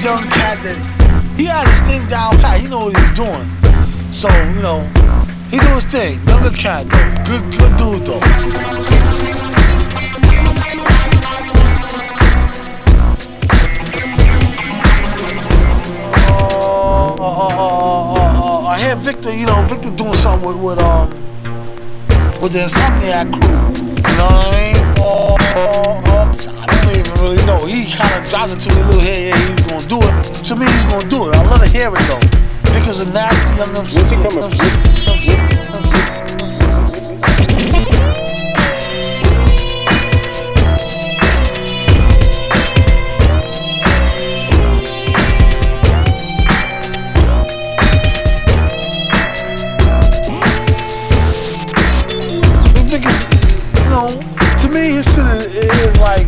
this young cat that he had his thing down pat. He know what he was doing. So, you know, he do his thing. Younger cat though. Good dude though. I hear Victor, you know, Victor doing something with the Insomniac crew. You know what I mean? I don't even really know. He kind of dropped it to me a little here, yeah, he was gonna do it. To me, he's gonna do it. I love to hear it though. Victor's a nasty young MC. To me, his shit is like,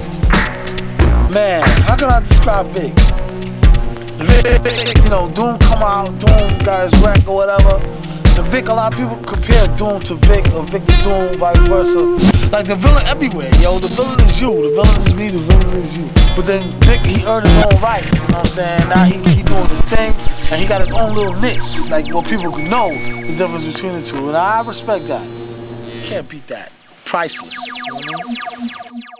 man, how can I describe Vic? Vic, you know, Doom come out, Doom got his wreck or whatever. And Vic, a lot of people compare Doom to Vic or Vic to Doom, vice versa. Like the villain everywhere, yo, the villain is you, the villain is me, the villain is you. But then Vic, he earned his own rights, you know what I'm saying? Now he doing his thing, and he got his own little niche, like where people can know the difference between the two. And I respect that. Can't beat that. Priceless.